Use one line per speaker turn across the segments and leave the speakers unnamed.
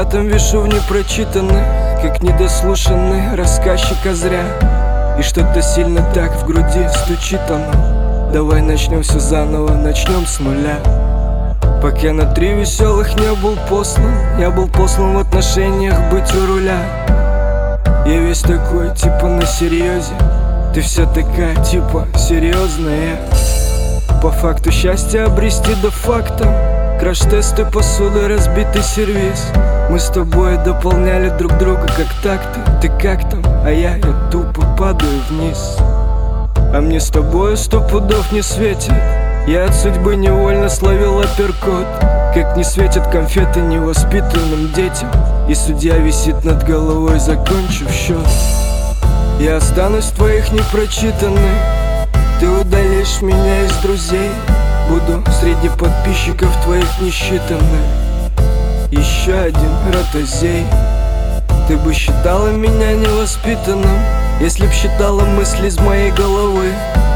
матом вешу в непрочитанных, как недослушанный рассказчика зря. И что-то сильно так в груди стучит оно. Давай начнем все заново, начнем с нуля. Пока на 3 веселых не был послан, я был послан в отношениях быть у руля. Я весь такой, типа на серьезе, ты вся такая, типа серьезная. По факту счастье обрести до факта. Краш-тесты, посуда, разбитый сервиз. Мы с тобой дополняли друг друга как такты. Ты как там, а я тупо падаю вниз. А мне с тобой 100 пудов не светит. Я от судьбы невольно словил апперкот. Как не светят конфеты невоспитанным детям. И судья висит над головой, закончив счет. Я останусь в твоих непрочитанных. Ты удалишь меня из друзей. Буду среди подписчиков твоих несчитанных. Еще один ротозей. Ты бы считала меня невоспитанным, если б считала мысли из моей головы.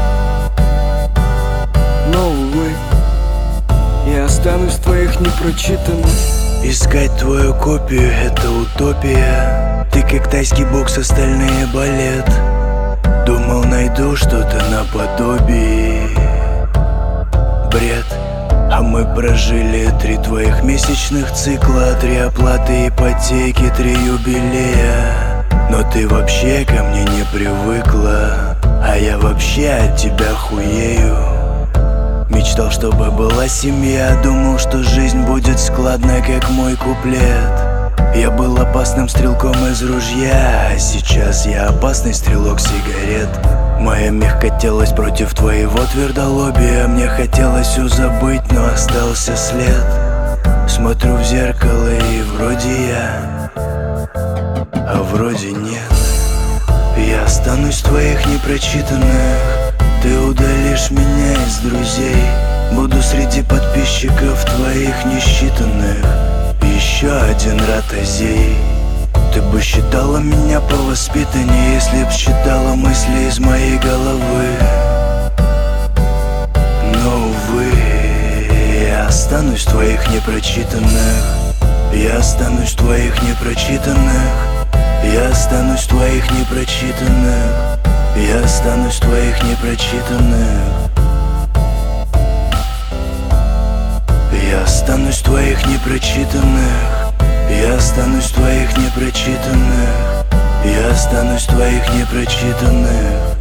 Но, увы, я останусь в твоих непрочитанных.
Искать твою копию — это утопия. Ты как тайский бокс, остальные балет. Думал, найду что-то наподобие. Бред. А мы прожили 3 твоих месячных цикла, 3 оплаты ипотеки, 3 юбилея. Но ты вообще ко мне не привыкла, а я вообще от тебя хуею. Мечтал, чтобы была семья, думал, что жизнь будет складной, как мой куплет. Я был опасным стрелком из ружья, а сейчас я опасный стрелок сигарет. Моя мягкотелость против твоего твердолобия. Мне хотелось все забыть, но остался след. Смотрю в зеркало и вроде я, а вроде нет. Я останусь в твоих непрочитанных. Ты удалишь меня из друзей. Буду среди подписчиков твоих несчитанных. Еще один ротозей. Ты бы считала меня повоспитаннее, если б считала мысли из моей головы. Но, увы, я останусь в твоих непрочитанных. Я останусь в твоих непрочитанных. Я останусь в твоих непрочитанных. Я останусь в твоих непрочитанных. Я останусь в твоих непрочитанных. Я останусь в твоих непрочитанных. Я останусь в твоих непрочитанных.